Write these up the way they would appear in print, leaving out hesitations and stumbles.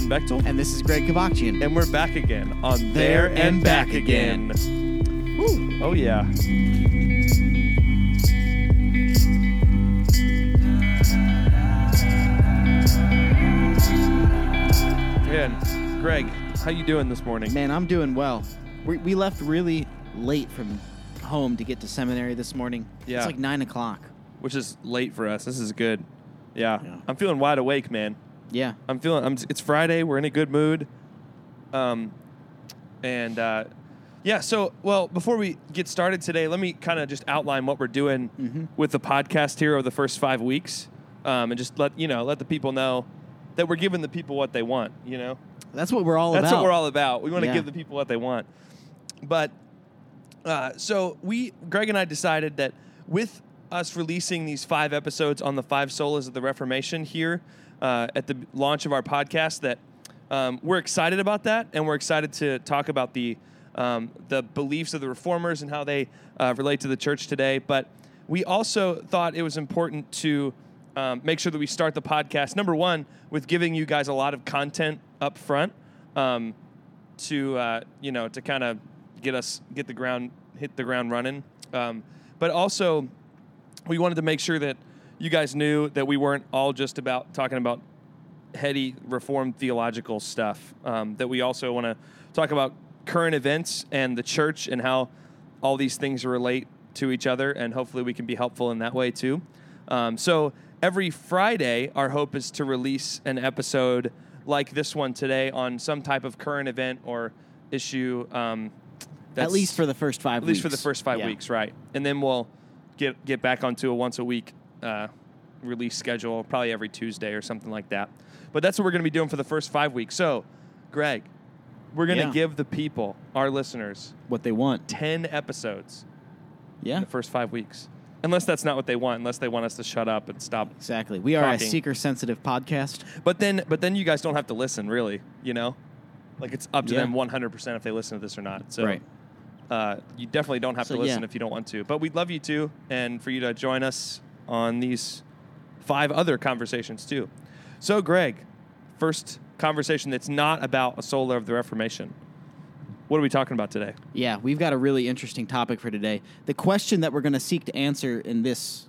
Bechtel. And this is Greg Kavachian. And we're back again on There and Back Again. Woo. Oh, yeah. Man, Greg, how you doing this morning? Man, I'm doing well. We left really late from home to get to seminary this morning. Yeah. It's like 9 o'clock. Which is late for us. This is good. Yeah. I'm feeling wide awake, man. Yeah. It's Friday. We're in a good mood. So, before we get started today, let me kind of just outline what we're doing with the podcast here over the first 5 weeks. And just let the people know that we're giving the people what they want, That's what we're all about. That's what we're all about. We want to give the people what they want. But, Greg and I decided that with us releasing these 5 episodes on the 5 solas of the Reformation here at the launch of our podcast, that we're excited about that, and we're excited to talk about the beliefs of the Reformers and how they relate to the church today. But we also thought it was important to make sure that we start the podcast, number one, with giving you guys a lot of content up front to kind of hit the ground running. But also, we wanted to make sure that you guys knew that we weren't all just about talking about heady Reformed theological stuff, that we also want to talk about current events and the church and how all these things relate to each other, and hopefully we can be helpful in that way too. So every Friday, our hope is to release an episode like this one today on some type of current event or issue. At least for the first 5 weeks. At least for the first 5 weeks, right. And then we'll get back onto a once-a-week release schedule, probably every Tuesday or something like that. But that's what we're going to be doing for the first 5 weeks. So, Greg, we're going to give the people, our listeners, what they want. 10 episodes in the first 5 weeks. Unless that's not what they want, unless they want us to shut up and stop. Exactly. We are talking. a seeker-sensitive podcast. But then you guys don't have to listen, really, Like, it's up to them 100% if they listen to this or not. So, right. You definitely don't have to listen if you don't want to. But we'd love you to, and for you to join us on these 5 other conversations, too. So, Greg, first conversation that's not about a sola of the Reformation. What are we talking about today? Yeah, we've got a really interesting topic for today. The question that we're going to seek to answer in this,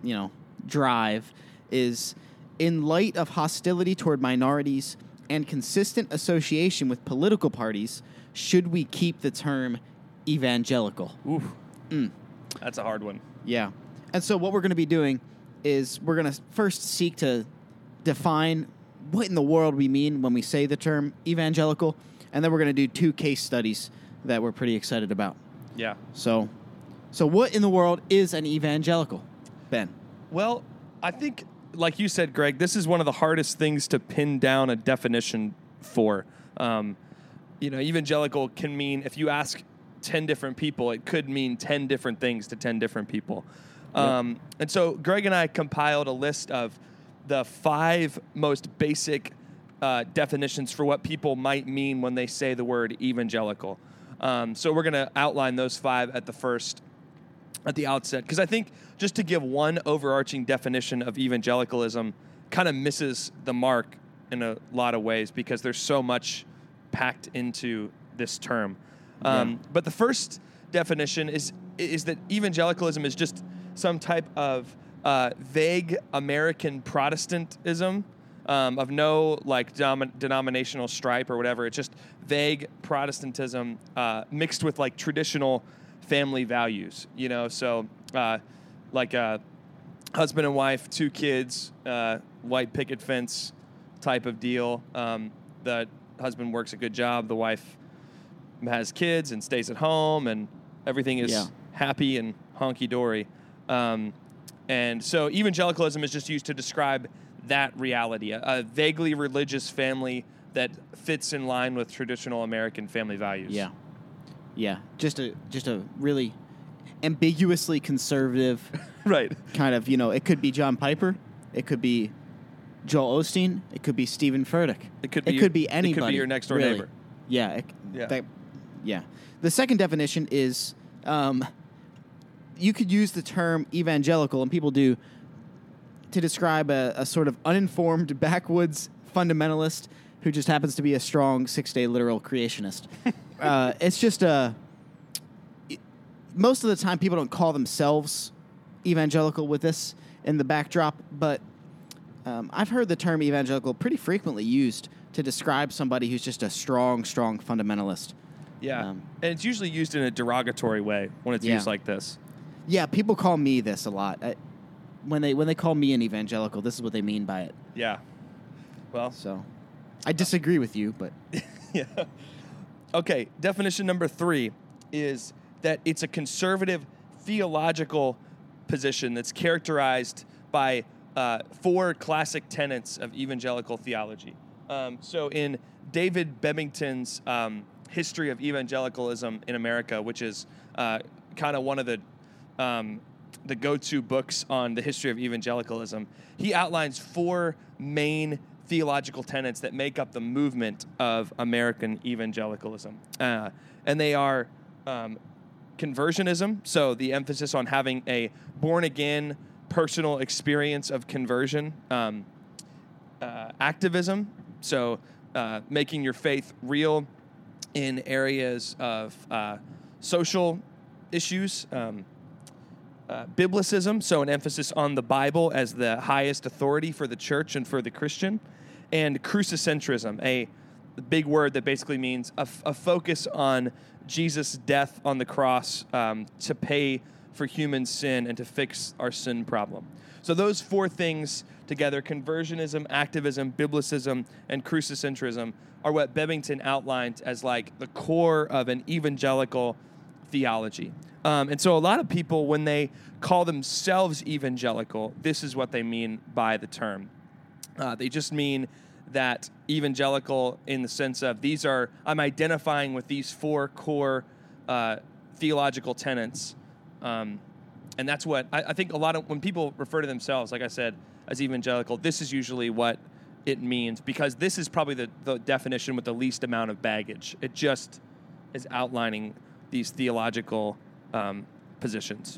drive is, in light of hostility toward minorities and consistent association with political parties, should we keep the term evangelical? Oof. That's a hard one. Yeah. And so what we're going to be doing is we're going to first seek to define what in the world we mean when we say the term evangelical, and then we're going to do 2 case studies that we're pretty excited about. Yeah. So what in the world is an evangelical, Ben? Well, I think, like you said, Greg, this is one of the hardest things to pin down a definition for. Evangelical can mean, if you ask 10 different people, it could mean 10 different things to 10 different people. And so Greg and I compiled a list of the 5 most basic definitions for what people might mean when they say the word evangelical. So we're going to outline those 5 at the outset, because I think just to give one overarching definition of evangelicalism kind of misses the mark in a lot of ways, because there's so much packed into this term. But the first definition is that evangelicalism is just some type of vague American Protestantism, of no denominational stripe or whatever. It's just vague Protestantism mixed with traditional family values. So husband and wife, 2 kids, white picket fence type of deal. The husband works a good job. The wife has kids and stays at home, and everything is happy and honky-dory. And so evangelicalism is just used to describe that reality, a vaguely religious family that fits in line with traditional American family values. Yeah. Just a really ambiguously conservative right. kind of, it could be John Piper, it could be Joel Osteen, it could be Stephen Furtick. It could be anybody. It could be your next door neighbor. Yeah. The second definition is you could use the term evangelical, and people do, to describe a sort of uninformed, backwoods fundamentalist who just happens to be a strong 6-day literal creationist. It's just most of the time people don't call themselves evangelical with this in the backdrop, but I've heard the term evangelical pretty frequently used to describe somebody who's just a strong fundamentalist. Yeah, and it's usually used in a derogatory way when it's used like this. Yeah, people call me this a lot. When they call me an evangelical, this is what they mean by it. Yeah. Well, so I disagree with you, but yeah. Okay, definition number 3 is that it's a conservative theological position that's characterized by 4 classic tenets of evangelical theology. So in David Bebington's History of Evangelicalism in America, which is kind of one of the go-to books on the history of evangelicalism, he outlines 4 main theological tenets that make up the movement of American evangelicalism. And they are conversionism, so the emphasis on having a born-again personal experience of conversion. Activism, so making your faith real in areas of social issues. Biblicism, so an emphasis on the Bible as the highest authority for the church and for the Christian. And crucicentrism, a big word that basically means a focus on Jesus' death on the cross to pay for human sin and to fix our sin problem. So those 4 things together, conversionism, activism, biblicism, and crucicentrism, are what Bebington outlined as like the core of an evangelical theology. And so a lot of people, when they call themselves evangelical, this is what they mean by the term. They just mean that evangelical in the sense of I'm identifying with these 4 core theological tenets. And that's what I think when people refer to themselves, like I said, as evangelical, this is usually what it means, because this is probably the definition with the least amount of baggage. It just is outlining these theological positions.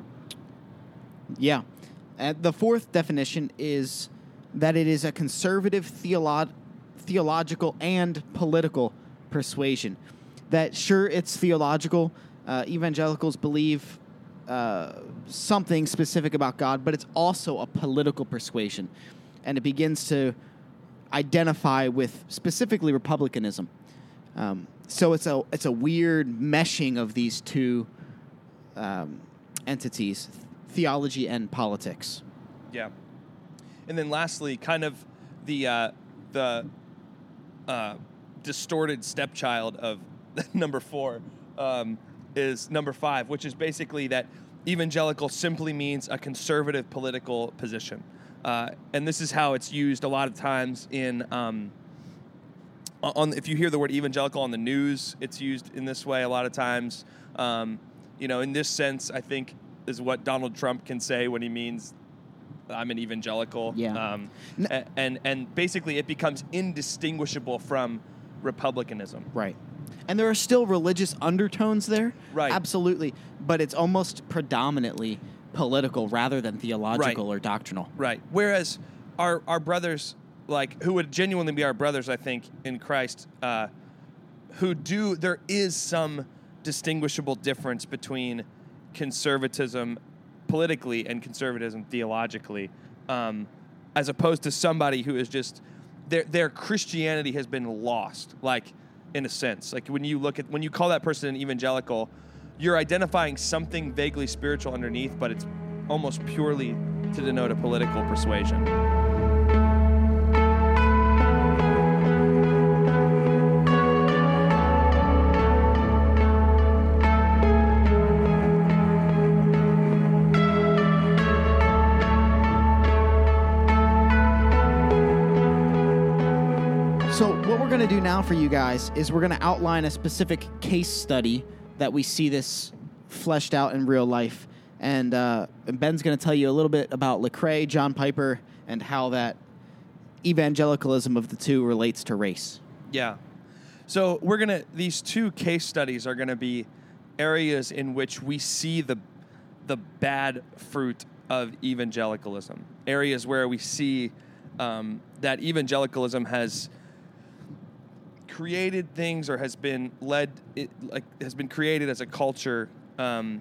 Yeah. And the 4th definition is that it is a conservative theological and political persuasion. That sure, it's theological. Evangelicals believe something specific about God, but it's also a political persuasion. And it begins to identify with specifically republicanism. So it's a weird meshing of these 2 entities, theology and politics. Yeah. And then lastly, kind of the distorted stepchild of number 4 is number 5, which is basically that evangelical simply means a conservative political position. And this is how it's used a lot of times in if you hear the word evangelical on the news, it's used in this way a lot of times. In this sense, I think is what Donald Trump can say when he means I'm an evangelical. Yeah. And basically it becomes indistinguishable from republicanism. Right. And there are still religious undertones there. Right. Absolutely. But it's almost predominantly political rather than theological or doctrinal. Right. Whereas our brothers, like, who would genuinely be our brothers, I think, in Christ, there is some distinguishable difference between conservatism politically and conservatism theologically, as opposed to somebody who is just, their Christianity has been lost, like, in a sense. Like, when you call that person an evangelical, you're identifying something vaguely spiritual underneath, but it's almost purely to denote a political persuasion. So what we're going to do now for you guys is we're going to outline a specific case study that we see this fleshed out in real life. And Ben's going to tell you a little bit about Lecrae, John Piper, and how that evangelicalism of the 2 relates to race. Yeah. So these 2 case studies are going to be areas in which we see the bad fruit of evangelicalism. Areas where we see that evangelicalism has created things or has been created as a culture that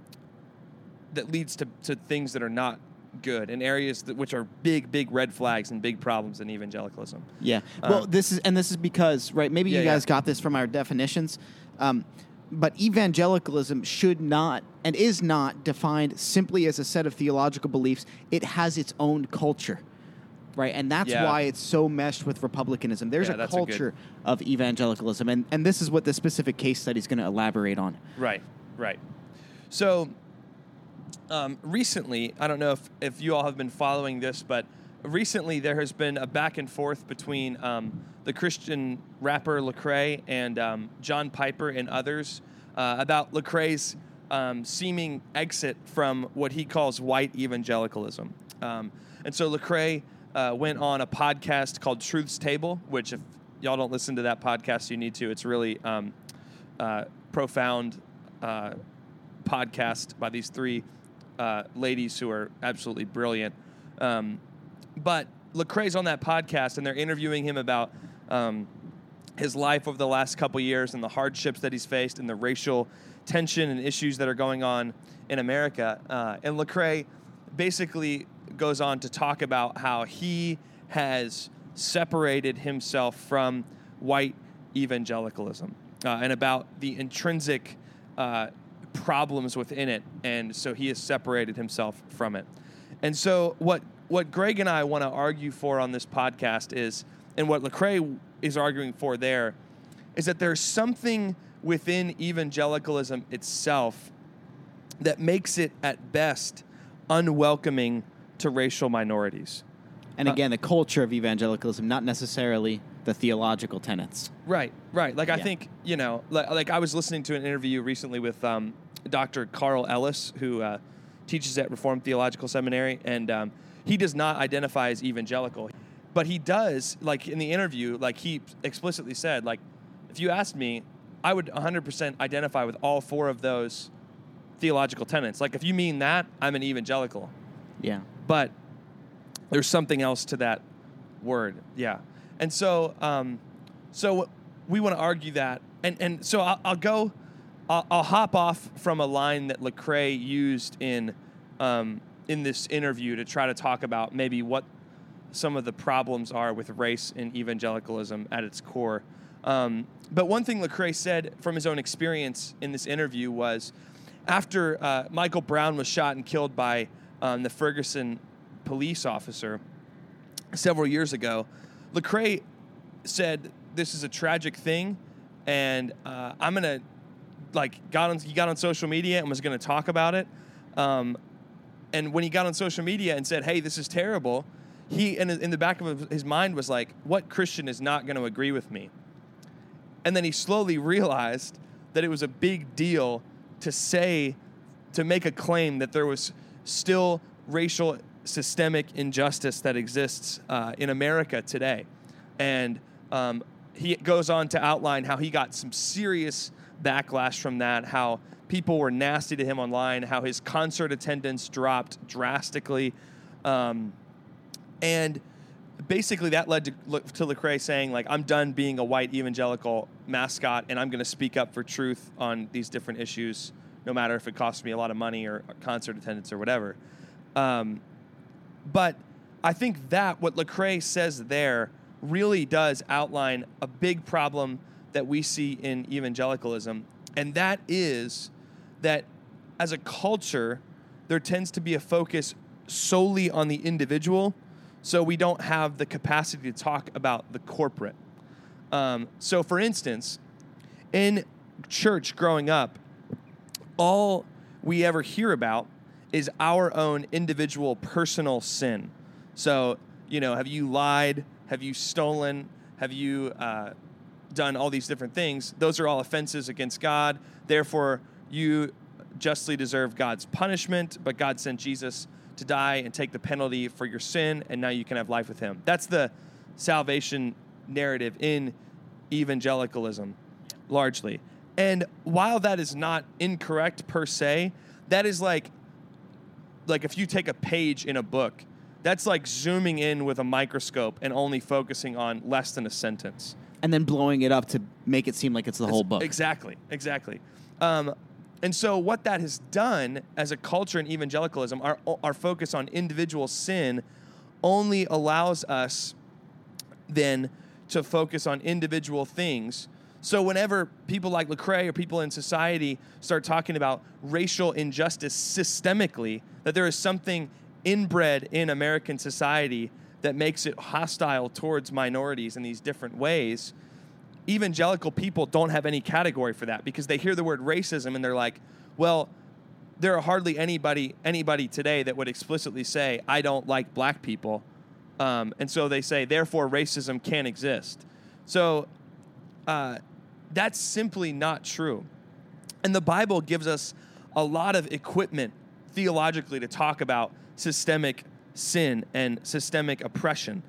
leads to things that are not good in areas which are big red flags and big problems in evangelicalism. Yeah. Well, this is because, right, maybe you guys got this from our definitions, but evangelicalism should not and is not defined simply as a set of theological beliefs. It has its own culture, right? And that's why it's so meshed with republicanism. There's a culture of evangelicalism, and this is what the specific case study is going to elaborate on. Right. So recently, I don't know if you all have been following this, but recently there has been a back and forth between the Christian rapper Lecrae and John Piper and others about Lecrae's seeming exit from what he calls white evangelicalism. And so Lecrae went on a podcast called Truth's Table, which if y'all don't listen to that podcast, you need to. It's really profound podcast by these three ladies who are absolutely brilliant. But Lecrae's on that podcast, and they're interviewing him about his life over the last couple years and the hardships that he's faced and the racial tension and issues that are going on in America. And Lecrae basically goes on to talk about how he has separated himself from white evangelicalism and about the intrinsic problems within it, and so he has separated himself from it. And so what Greg and I want to argue for on this podcast is, and what Lecrae is arguing for there, is that there's something within evangelicalism itself that makes it at best unwelcoming to racial minorities. And again, the culture of evangelicalism, not necessarily the theological tenets. Right. Like, I think, like I was listening to an interview recently with Dr. Carl Ellis, who teaches at Reformed Theological Seminary, and he does not identify as evangelical. But he does, like, in the interview, like, he explicitly said, like, if you asked me, I would 100% identify with all four of those theological tenets. Like, if you mean that, I'm an evangelical. Yeah. But there's something else to that word. Yeah. And so so we want to argue that. And so I'll hop off from a line that Lecrae used in this interview to try to talk about maybe what some of the problems are with race in evangelicalism at its core. But one thing Lecrae said from his own experience in this interview was after Michael Brown was shot and killed by the Ferguson police officer several years ago, Lecrae said, "This is a tragic thing, and I'm gonna he got on social media and was gonna talk about it. And when he got on social media and said, 'Hey, this is terrible,' he in the back of his mind was like, 'What Christian is not going to agree with me?' And then he slowly realized that it was a big deal to make a claim that there was still racial systemic injustice that exists in America today. And he goes on to outline how he got some serious backlash from that, how people were nasty to him online, how his concert attendance dropped drastically. And basically that led to Lecrae saying, like, I'm done being a white evangelical mascot, and I'm going to speak up for truth on these different issues, no matter if it costs me a lot of money or concert attendance or whatever. But I think that what Lecrae says there really does outline a big problem that we see in evangelicalism, and that is that as a culture, there tends to be a focus solely on the individual, so we don't have the capacity to talk about the corporate. So, for instance, in church growing up, all we ever hear about is our own individual personal sin. So, have you lied? Have you stolen? Have you done all these different things? Those are all offenses against God. Therefore, you justly deserve God's punishment, but God sent Jesus to die and take the penalty for your sin, and now you can have life with him. That's the salvation narrative in evangelicalism, largely. And while that is not incorrect per se, that is like if you take a page in a book, that's like zooming in with a microscope and only focusing on less than a sentence. And then blowing it up to make it seem like it's the whole book. Exactly. And so what that has done as a culture in evangelicalism, our focus on individual sin only allows us then to focus on individual things. So whenever people like Lecrae or people in society start talking about racial injustice systemically, that there is something inbred in American society that makes it hostile towards minorities in these different ways, evangelical people don't have any category for that because they hear the word racism and they're like, well, there are hardly anybody today that would explicitly say, I don't like black people. And so they say, therefore, racism can't exist. So that's simply not true. And the Bible gives us a lot of equipment theologically to talk about systemic sin and systemic oppression.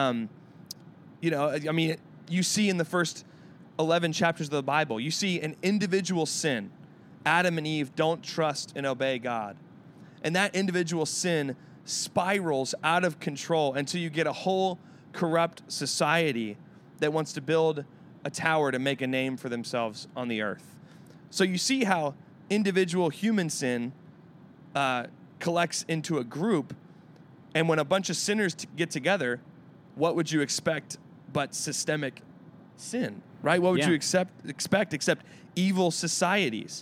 You see in the first 11 chapters of the Bible, you see an individual sin. Adam and Eve don't trust and obey God. And that individual sin spirals out of control until you get a whole corrupt society that wants to build a tower to make a name for themselves on the earth. So you see how individual human sin collects into a group, and when a bunch of sinners get together, what would you expect but systemic sin, right? What would you expect except evil societies?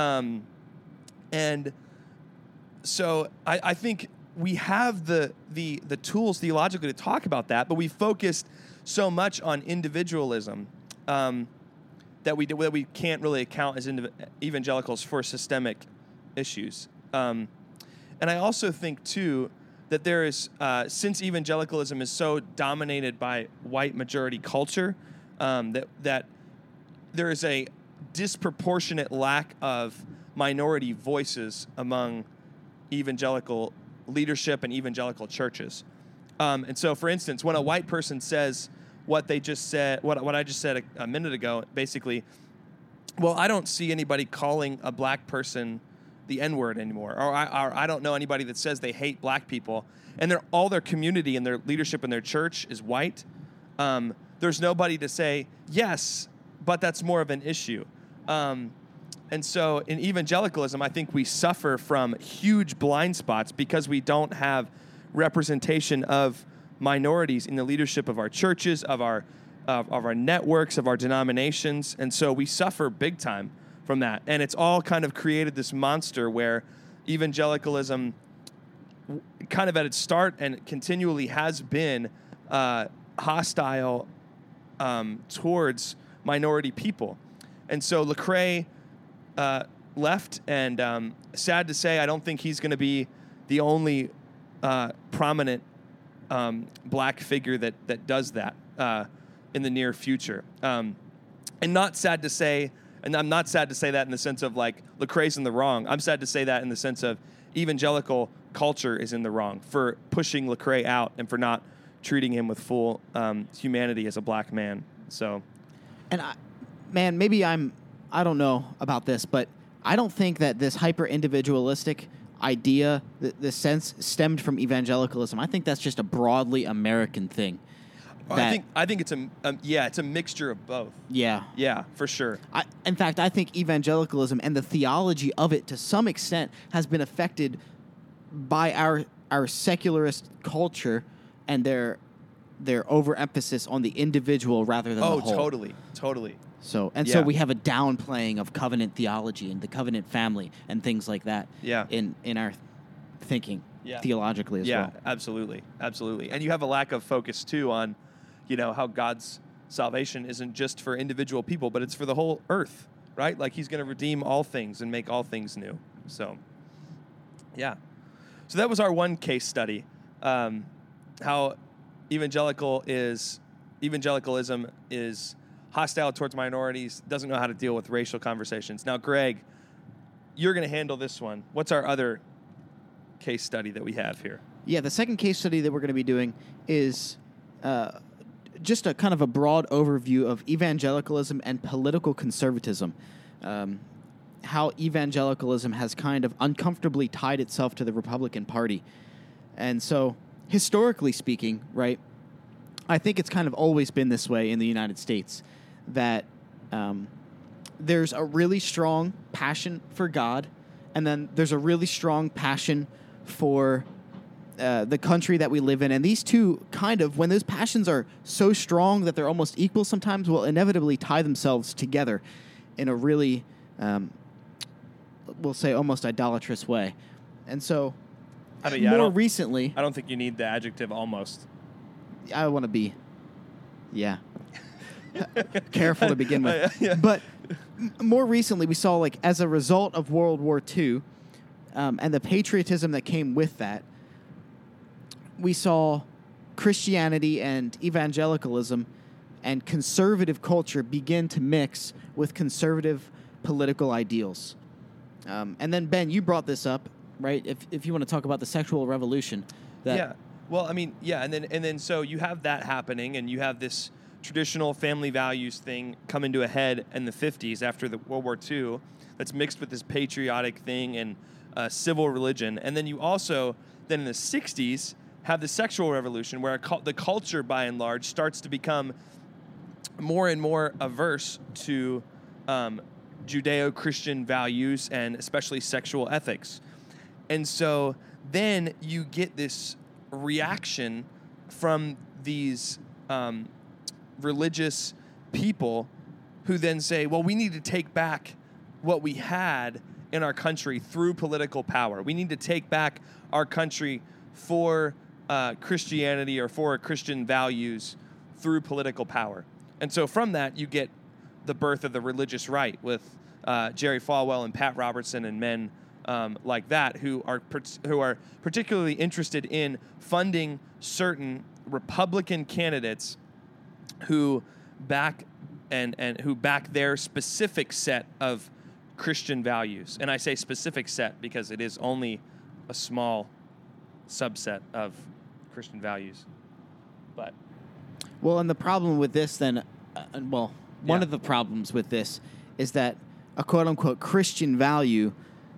And so I think we have the tools theologically to talk about that, but we focused so much on individualism that we can't really account as evangelicals for systemic issues. And I also think, too, that there is, since evangelicalism is so dominated by white majority culture, that there is a disproportionate lack of minority voices among evangelical leadership and evangelical churches. And so, for instance, when a white person says what they just said, what I just said a minute ago, basically, well, I don't see anybody calling a black person the N-word anymore, or I don't know anybody that says they hate black people, and all their community and their leadership in their church is white. There's nobody to say, yes, but that's more of an issue. And so in evangelicalism, I think we suffer from huge blind spots because we don't have representation of minorities in the leadership of our churches, of our networks, of our denominations. And so we suffer big time from that. And it's all kind of created this monster where evangelicalism kind of at its start and continually has been hostile towards minority people. And so Lecrae left, and sad to say, I don't think he's going to be the only prominent black figure that does that in the near future. And not sad to say, and I'm not sad to say that in the sense of like Lecrae's in the wrong. I'm sad to say that in the sense of evangelical culture is in the wrong for pushing Lecrae out and for not treating him with full humanity as a black man. So, and maybe I don't know about this, but I don't think that this hyper individualistic idea, the sense stemmed from evangelicalism. I think that's just a broadly American thing. I think it's it's a mixture of both. Yeah, for sure. In fact, I think evangelicalism and the theology of it, to some extent, has been affected by our secularist culture and their overemphasis on the individual rather than the whole. Totally. So we have a downplaying of covenant theology and the covenant family and things like that. Yeah. In our thinking, theologically as well. Yeah, absolutely. And you have a lack of focus too on, how God's salvation isn't just for individual people, but it's for the whole earth, right? Like He's going to redeem all things and make all things new. So, yeah. So that was our one case study, how evangelicalism is hostile towards minorities, doesn't know how to deal with racial conversations. Now, Greg, you're going to handle this one. What's our other case study that we have here? Yeah, the second case study that we're going to be doing is just a kind of a broad overview of evangelicalism and political conservatism. How evangelicalism has kind of uncomfortably tied itself to the Republican Party. And so, historically speaking, right, I think it's kind of always been this way in the United States, that there's a really strong passion for God, and then there's a really strong passion for the country that we live in. And these two kind of, when those passions are so strong that they're almost equal sometimes, will inevitably tie themselves together in a really, we'll say, almost idolatrous way. And so, more recently... I don't think you need the adjective almost. I want to be, careful to begin with. Yeah. But more recently, we saw, like, as a result of World War II and the patriotism that came with that, we saw Christianity and evangelicalism and conservative culture begin to mix with conservative political ideals. And then, Ben, you brought this up, right? If you want to talk about the sexual revolution. Yeah. Well, I mean, yeah, and then so you have that happening, and you have this traditional family values thing come into a head in the 50s after the World War II that's mixed with this patriotic thing and civil religion. And then you also, then in the 60s, have the sexual revolution where the culture, by and large, starts to become more and more averse to Judeo-Christian values and especially sexual ethics. And so then you get this reaction from these religious people who then say, well, we need to take back what we had in our country through political power. We need to take back our country for Christianity or for Christian values through political power. And so from that, you get the birth of the religious right with Jerry Falwell and Pat Robertson and men like that who are particularly interested in funding certain Republican candidates who back who back their specific set of Christian values. And I say specific set because it is only a small subset of Christian values. But well, and the problem with this then, one of the problems with this is that a quote-unquote Christian value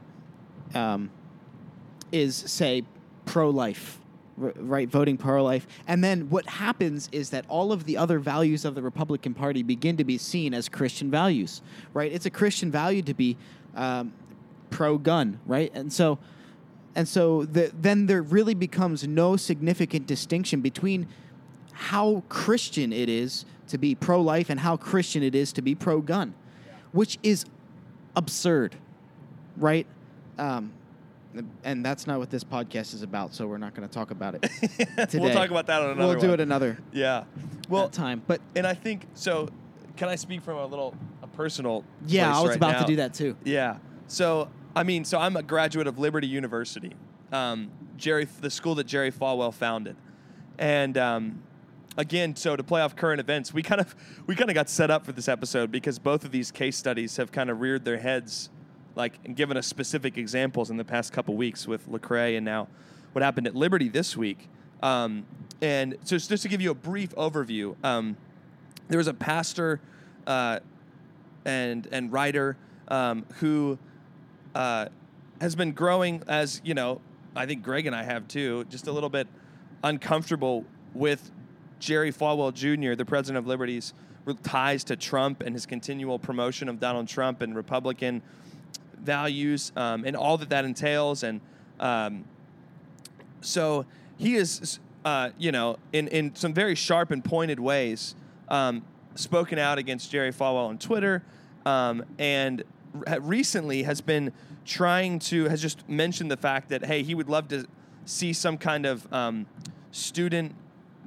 is, say, pro-life, right? Voting pro-life. And then what happens is that all of the other values of the Republican Party begin to be seen as Christian values, right? It's a Christian value to be pro-gun, right? And so then there really becomes no significant distinction between how Christian it is to be pro-life and how Christian it is to be pro-gun, which is absurd, right? And that's not what this podcast is about, so we're not going to talk about it today. We'll talk about that on another We'll do it another time. But and I think, so can I speak from a personal yeah, place I was right about now? to do that too. Yeah. So, so I'm a graduate of Liberty University, the school that Jerry Falwell founded. And again, so to play off current events, we kind of got set up for this episode because both of these case studies have kind of reared their heads, and given us specific examples in the past couple weeks with Lecrae and now what happened at Liberty this week. And so just to give you a brief overview, there was a pastor and writer who has been growing, as you know, I think Greg and I have too, just a little bit uncomfortable with Jerry Falwell Jr., the president of Liberty's ties to Trump and his continual promotion of Donald Trump and Republican values and all that entails. And so he is, in some very sharp and pointed ways, spoken out against Jerry Falwell on Twitter, and recently has just mentioned the fact that, hey, he would love to see some kind of student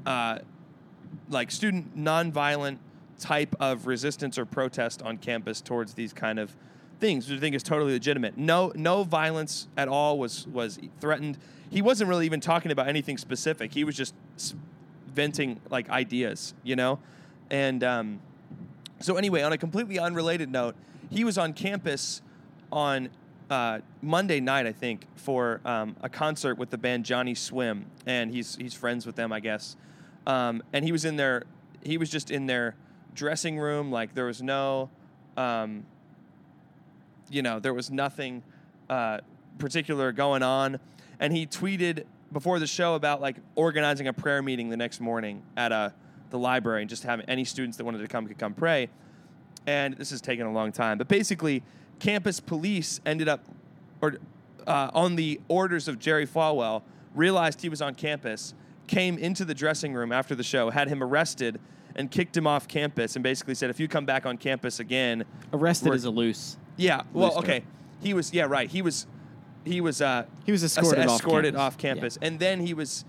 nonviolent type of resistance or protest on campus towards these kind of things, which I think is totally legitimate. No violence at all was threatened. He wasn't really even talking about anything specific. He was just venting ideas, And so anyway, on a completely unrelated note, he was on campus on Monday night, I think, for a concert with the band Johnny Swim, and he's friends with them, I guess. And he was just in their dressing room. There was no, there was nothing particular going on. And he tweeted before the show about organizing a prayer meeting the next morning at a the library and just having any students that wanted to come could come pray. And this has taken a long time. But basically, campus police ended up, on the orders of Jerry Falwell, realized he was on campus, came into the dressing room after the show, had him arrested, and kicked him off campus, and basically said, if you come back on campus again... Arrested is a loose... Yeah, well, loose okay. He was, yeah, right. He was escorted off campus. Yeah. And then he was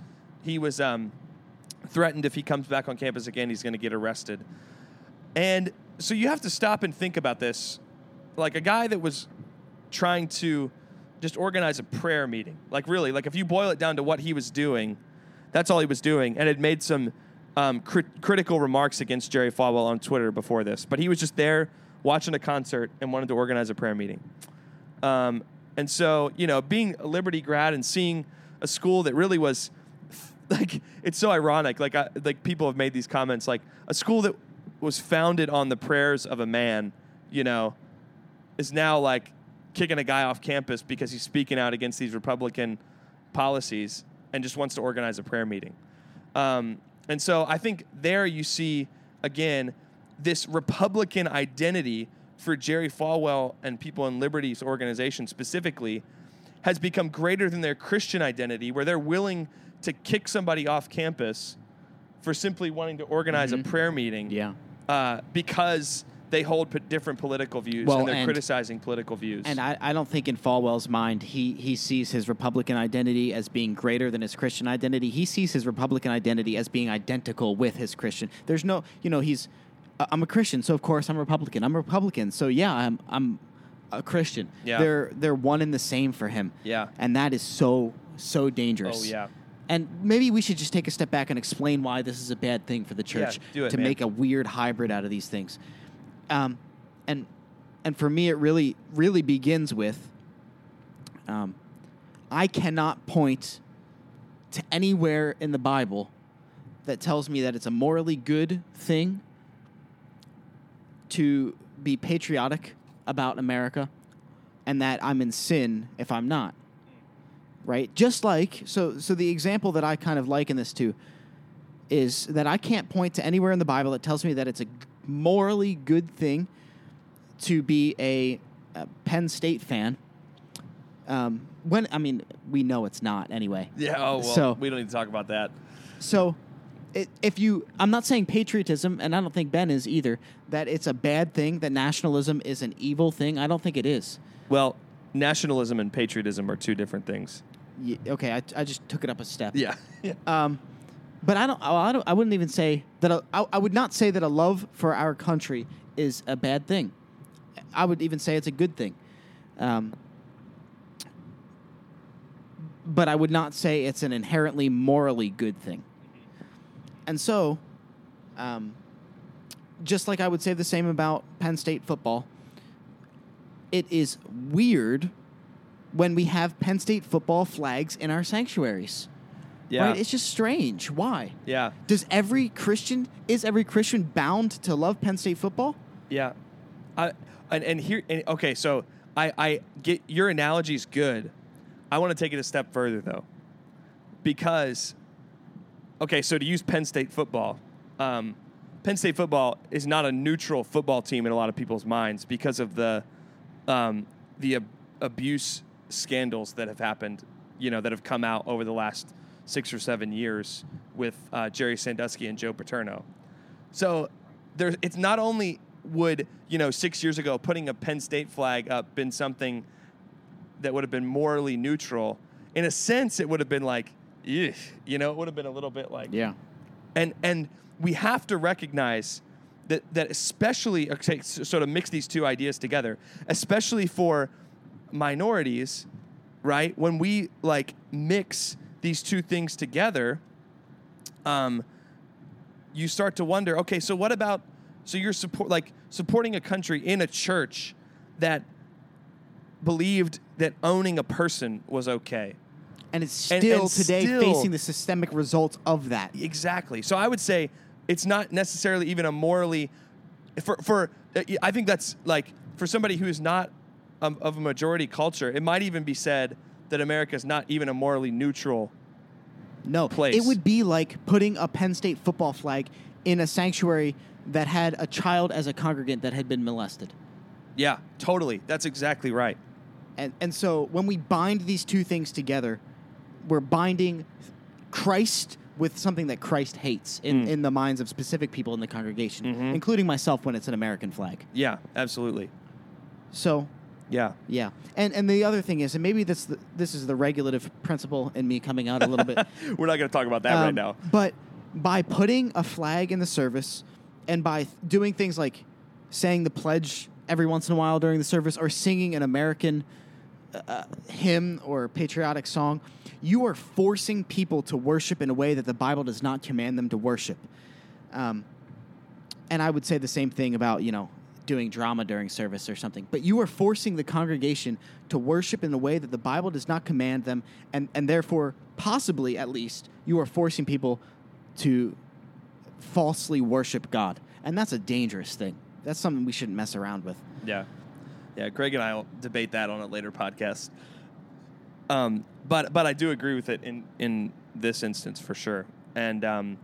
threatened if he comes back on campus again, he's going to get arrested. And so you have to stop and think about this. Like a guy that was trying to just organize a prayer meeting. Like really, like if you boil it down to what he was doing, that's all he was doing. And had made some critical remarks against Jerry Falwell on Twitter before this. But he was just there watching a concert and wanted to organize a prayer meeting. And so, being a Liberty grad and seeing a school that really was, like, it's so ironic. Like people have made these comments, like a school that was founded on the prayers of a man, is now like kicking a guy off campus because he's speaking out against these Republican policies and just wants to organize a prayer meeting. And so I think there you see, again, this Republican identity for Jerry Falwell and people in Liberty's organization specifically has become greater than their Christian identity, where they're willing to kick somebody off campus for simply wanting to organize a prayer meeting because they hold different political views and they're criticizing political views. And I don't think in Falwell's mind he sees his Republican identity as being greater than his Christian identity. He sees his Republican identity as being identical with his Christian. There's no, I'm a Christian, so of course I'm Republican. I'm a Republican, so yeah, I'm a Christian. Yeah. They're one and the same for him. Yeah. And that is so dangerous. Oh, yeah. And maybe we should just take a step back and explain why this is a bad thing for the church to make a weird hybrid out of these things. And for me, it really, really begins with I cannot point to anywhere in the Bible that tells me that it's a morally good thing to be patriotic about America and that I'm in sin if I'm not. Right? Just like, so the example that I kind of liken this to is that I can't point to anywhere in the Bible that tells me that it's a morally good thing to be a Penn State fan. We know it's not anyway. Yeah, so we don't need to talk about that. So I'm not saying patriotism, and I don't think Ben is either, that it's a bad thing, that nationalism is an evil thing. I don't think it is. Well, nationalism and patriotism are two different things. Yeah, okay, I just took it up a step. Yeah. But I wouldn't even say that. I would not say that a love for our country is a bad thing. I would even say it's a good thing. But I would not say it's an inherently morally good thing. And so, just like I would say the same about Penn State football, it is weird when we have Penn State football flags in our sanctuaries. Yeah. Right? It's just strange. Why? Yeah. Is every Christian bound to love Penn State football? Yeah. Okay, so I get your analogy is good. I want to take it a step further though. Because okay, so to use Penn State football, Penn State football is not a neutral football team in a lot of people's minds because of the abuse scandals that have happened, that have come out over the last 6 or 7 years with Jerry Sandusky and Joe Paterno. So it's not only would 6 years ago putting a Penn State flag up been something that would have been morally neutral. In a sense, it would have been like, it would have been a little bit like, yeah. And we have to recognize that especially, okay, sort of mix these two ideas together, especially for minorities, right? When we like mix these two things together, you start to wonder, okay, so what about, so you're supporting a country in a church that believed that owning a person was okay. And it's still today facing the systemic results of that. Exactly. So I would say it's not necessarily even a morally, I think that's like, for somebody who's not of a majority culture, it might even be said that America is not even a morally neutral place. It would be like putting a Penn State football flag in a sanctuary that had a child as a congregant that had been molested. Yeah, totally. That's exactly right. And so when we bind these two things together, we're binding Christ with something that Christ hates in the minds of specific people in the congregation, including myself when it's an American flag. Yeah, absolutely. So, yeah. And the other thing is, and maybe this is the regulative principle in me coming out a little bit. We're not going to talk about that right now. But by putting a flag in the service and by doing things like saying the pledge every once in a while during the service or singing an American hymn or patriotic song, you are forcing people to worship in a way that the Bible does not command them to worship. And I would say the same thing about, doing drama during service or something. But you are forcing the congregation to worship in a way that the Bible does not command them, and therefore, possibly at least, you are forcing people to falsely worship God. And that's a dangerous thing. That's something we shouldn't mess around with. Yeah. Yeah, Greg and I will debate that on a later podcast. But I do agree with it in this instance for sure. And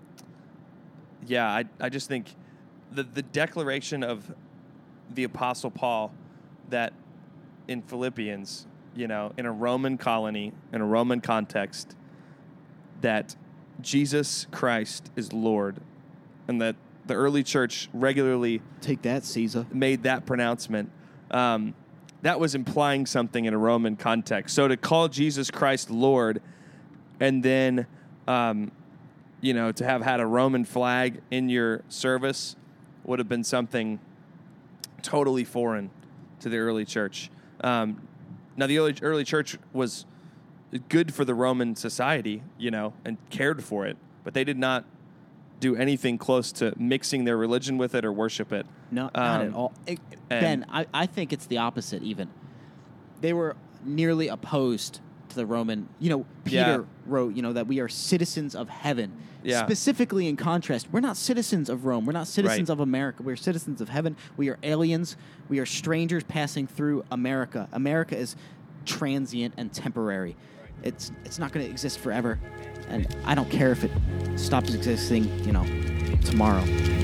I just think the declaration of the Apostle Paul that in Philippians, in a Roman colony, in a Roman context, that Jesus Christ is Lord, and that the early church regularly take that, Caesar, made that pronouncement. That was implying something in a Roman context. So to call Jesus Christ Lord and then, to have had a Roman flag in your service would have been something totally foreign to the early church. Now, the early church was good for the Roman society, and cared for it, but they did not do anything close to mixing their religion with it or worship it. No, not at all. Ben, I think it's the opposite even. They were nearly opposed to the Roman. Peter wrote, that we are citizens of heaven. Yeah. Specifically in contrast, we're not citizens of Rome. We're not citizens of America. We're citizens of heaven. We are aliens. We are strangers passing through America. America is transient and temporary. It's not going to exist forever. And I don't care if it stops existing, tomorrow.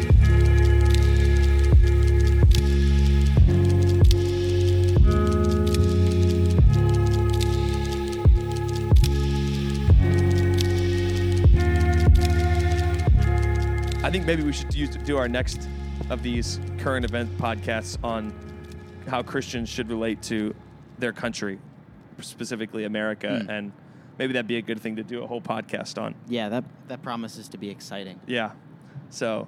I think maybe we should do our next of these current event podcasts on how Christians should relate to their country, specifically America, and maybe that'd be a good thing to do a whole podcast on. Yeah, that promises to be exciting. Yeah. So,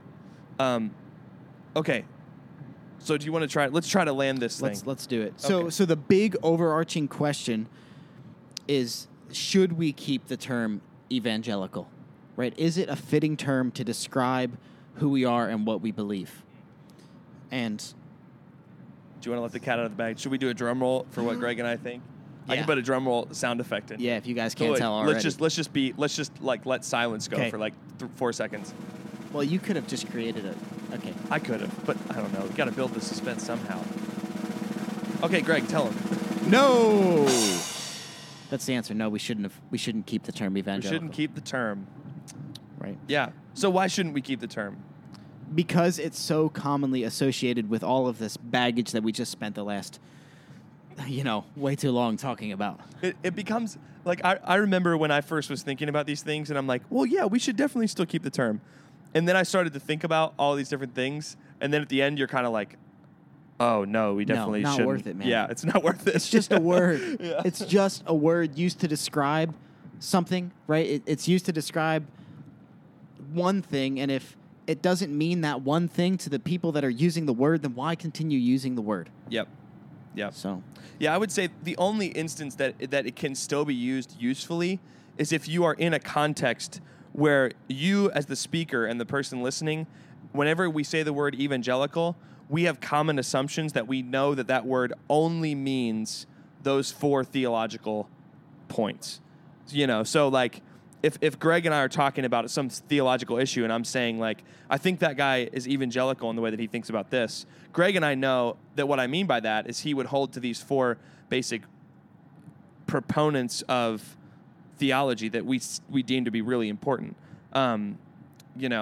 okay. So do you want to try? Let's try to land this thing. Let's do it. Okay. So the big overarching question is: should we keep the term evangelical? Right? Is it a fitting term to describe who we are and what we believe? And do you want to let the cat out of the bag? Should we do a drum roll for what Greg and I think? Yeah. I can put a drum roll sound effect in. Yeah, if you guys can't tell already. Let's just let silence go for like 4 seconds. Well, you could have just created it. Okay. I could have, but I don't know. We got to build the suspense somehow. Okay, Greg, tell him. No. That's the answer. No, we shouldn't keep the term evangelical. We shouldn't keep the term. Right. Yeah. So why shouldn't we keep the term? Because it's so commonly associated with all of this baggage that we just spent the last, way too long talking about. It becomes like I remember when I first was thinking about these things, and I'm like, well, yeah, we should definitely still keep the term. And then I started to think about all these different things, and then at the end, you're kind of like, oh no, we definitely shouldn't. Not worth it, man. Yeah, it's not worth it. It's just a word. Yeah. It's just a word used to describe something, right? It's used to describe one thing, and if it doesn't mean that one thing to the people that are using the word, then why continue using the word? Yep. So, yeah, I would say the only instance that it can still be used usefully is if you are in a context where you, as the speaker and the person listening, whenever we say the word evangelical, we have common assumptions that we know that word only means those 4 theological points. So like, if Greg and I are talking about some theological issue and I'm saying, like, I think that guy is evangelical in the way that he thinks about this, Greg and I know that what I mean by that is he would hold to these 4 basic proponents of theology that we deem to be really important. But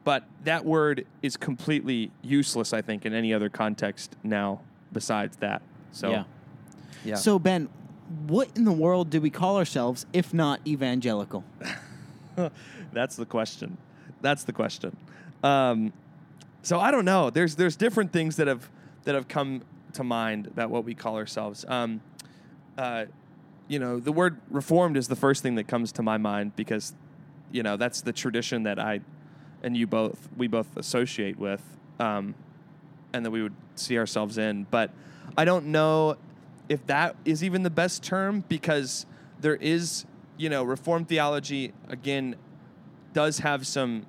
But that word is completely useless, I think, in any other context now besides that. So, yeah. So, Ben, what in the world do we call ourselves if not evangelical? That's the question. So I don't know. There's different things that have come to mind about what we call ourselves. The word Reformed is the first thing that comes to my mind because, that's the tradition that I and we both associate with, and that we would see ourselves in. But I don't know if that is even the best term because there is, Reformed theology, again, does have some,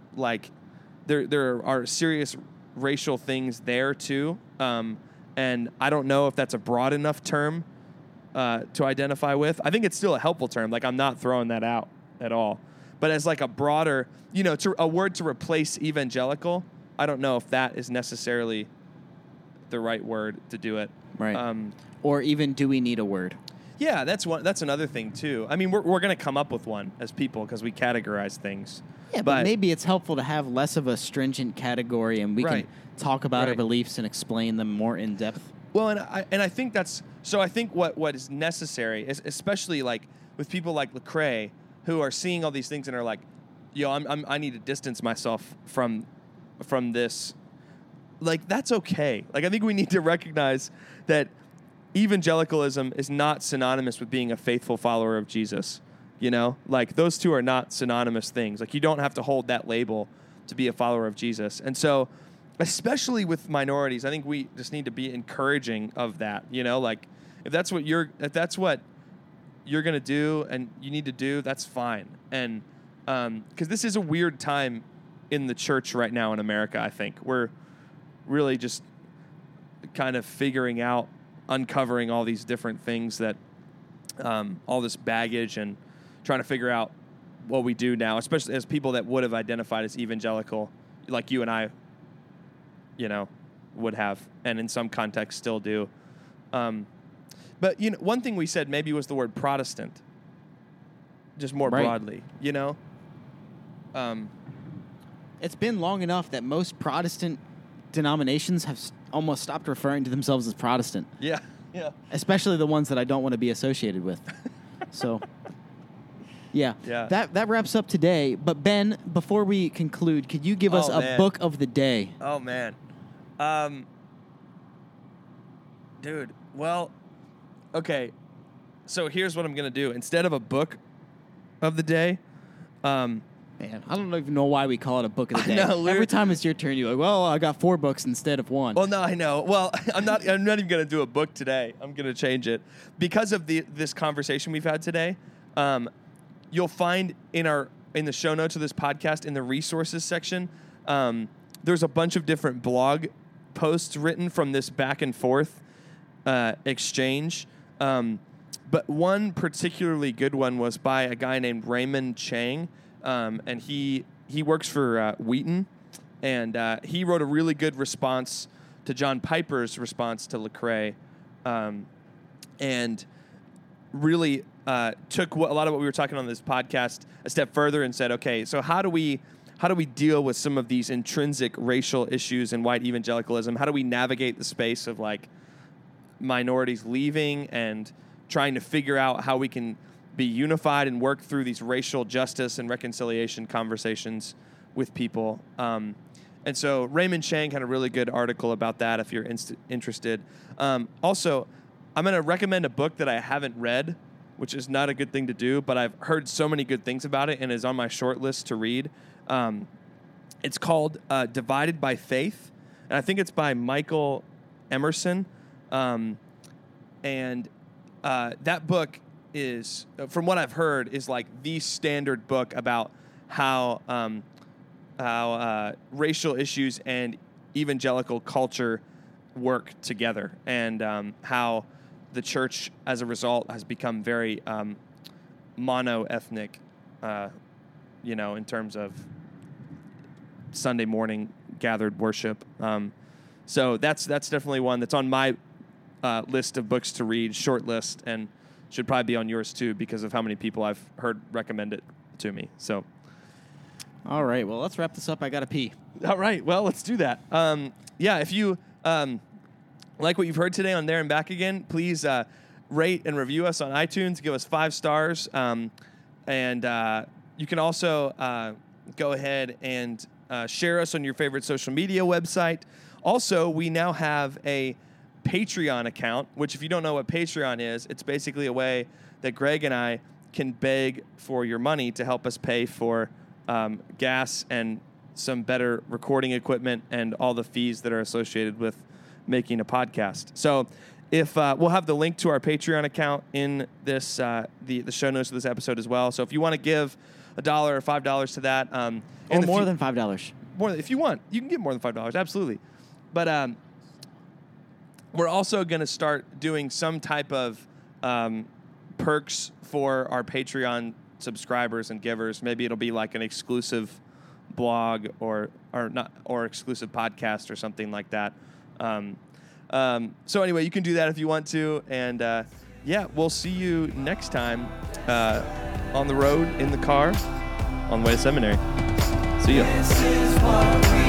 there are serious racial things there too. And I don't know if that's a broad enough term to identify with. I think it's still a helpful term. I'm not throwing that out at all. But as a broader, a word to replace evangelical, I don't know if that is necessarily the right word to do it. Right. Or even, do we need a word? Yeah, that's another thing too. I mean, we're going to come up with one as people because we categorize things. Yeah, but maybe it's helpful to have less of a stringent category, and we can talk about our beliefs and explain them more in depth. Well, and I think that's so. I think what is necessary, is especially with people like Lecrae, who are seeing all these things and are like, I need to distance myself from this. That's okay. I think we need to recognize that evangelicalism is not synonymous with being a faithful follower of Jesus. Those two are not synonymous things. You don't have to hold that label to be a follower of Jesus. And so, especially with minorities, I think we just need to be encouraging of that. If that's what you're going to do and you need to do, that's fine. And because this is a weird time in the church right now in America, I think. We're really just kind of uncovering all these different things that, all this baggage, and trying to figure out what we do now, especially as people that would have identified as evangelical, like you and I, would have, and in some contexts still do. But one thing we said maybe was the word Protestant, just more broadly. It's been long enough that most Protestant denominations have almost stopped referring to themselves as Protestant. Yeah. Especially the ones that I don't want to be associated with. So, yeah. That wraps up today. But Ben, before we conclude, could you give us a book of the day? Oh man, dude. Well, okay. So here's what I'm gonna do. Instead of a book of the day, man, I don't even know why we call it a book of the day. know, every time it's your turn, you're like, well, I got 4 books instead of 1. Well, no, I know. Well, I'm not even going to do a book today. I'm going to change it. Because of this conversation we've had today, you'll find in the show notes of this podcast, in the resources section, there's a bunch of different blog posts written from this back and forth exchange. But one particularly good one was by a guy named Raymond Chang. And he works for Wheaton, and he wrote a really good response to John Piper's response to Lecrae, and really took a lot of what we were talking on this podcast a step further and said, okay, so how do we deal with some of these intrinsic racial issues in white evangelicalism? How do we navigate the space of minorities leaving and trying to figure out how we can be unified and work through these racial justice and reconciliation conversations with people. And so Raymond Chang had a really good article about that if you're interested. Also, I'm going to recommend a book that I haven't read, which is not a good thing to do, but I've heard so many good things about it and is on my short list to read. It's called Divided by Faith, and I think it's by Michael Emerson. And that book is, from what I've heard, is the standard book about how racial issues and evangelical culture work together, and how the church, as a result, has become very mono-ethnic, in terms of Sunday morning gathered worship. So that's definitely one that's on my list of books to read, short list, and should probably be on yours too because of how many people I've heard recommend it to me. So, All right. Well, let's wrap this up. I got to pee. All right. Well, let's do that. If you like what you've heard today on There and Back Again, please rate and review us on iTunes. Give us 5 stars. And you can also go ahead and share us on your favorite social media website. Also, we now have a Patreon account, which if you don't know what Patreon is, it's basically a way that Greg and I can beg for your money to help us pay for gas and some better recording equipment and all the fees that are associated with making a podcast. So if we'll have the link to our Patreon account in this the show notes of this episode as well. So if you want to give $1 or $5 to that, or more than $5, if you want, you can give more than $5. Absolutely, but we're also going to start doing some type of perks for our Patreon subscribers and givers. Maybe it'll be like an exclusive blog or exclusive podcast or something like that. So anyway, you can do that if you want to. And we'll see you next time on the road, in the car, on the way to seminary. See ya.